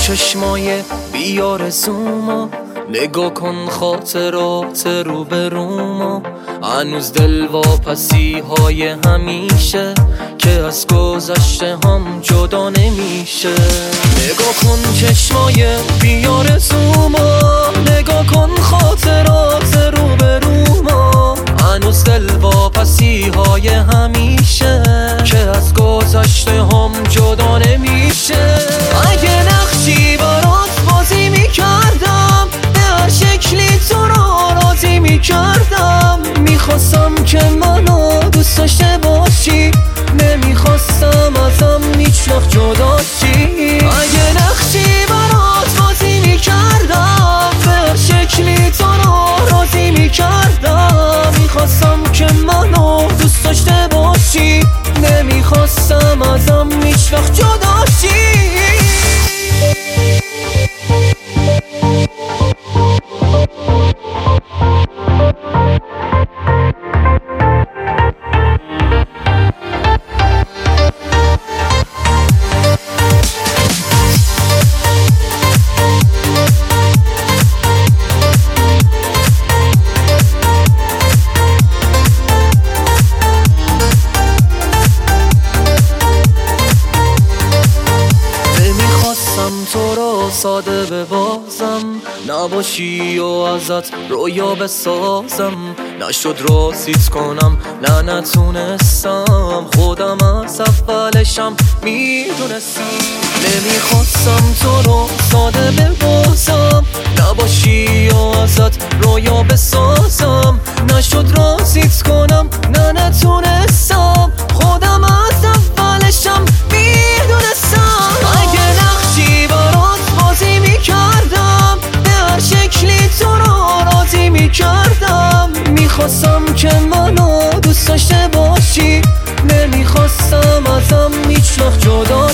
چشمای بیارزومو، نگاه کن خاطرات رو به رومو، هنوز دل واپسی های همیشه که از گذشته هم جدا نمیشه. نگاه کن چشمای بیارزومو، نگاه کن خاطرات رو به رومو، هنوز دل واپسی های همیشه که از گذشته هم جدا نمیشه. اگه نقشی برات بازی میکردم، به هر شکلی تو را راضی میکردم، میخواستم که منو دوست داشته باشی، نمیخواستم ازم هیچ وقت جدا شی. اگه نقشی برات بازی میکردم، به هر شکلی تو را راضی میکردم، میخواستم که منو دوست داشته باشی، نمیخواستم ازم هیچ وقت جدا شی. تو رو ساده ببازم، نباشی و ازت رویا بسازم، نشد راسیت کنم نه نتونستم، خودم از اولشم میدونستم. نمیخواستم تو رو ساده ببازم، نباشی و ازت رویا بسازم، نشد راسیت کنم نه نتونستم، خودم از اولشم میدونستم. اگه نقشی برات بازی میکردم، به هر شکلی تو رو راضی میکردم، میخواستم که منو دوست داشته باشی، نمیخواستم ازم هیچ وقت جدا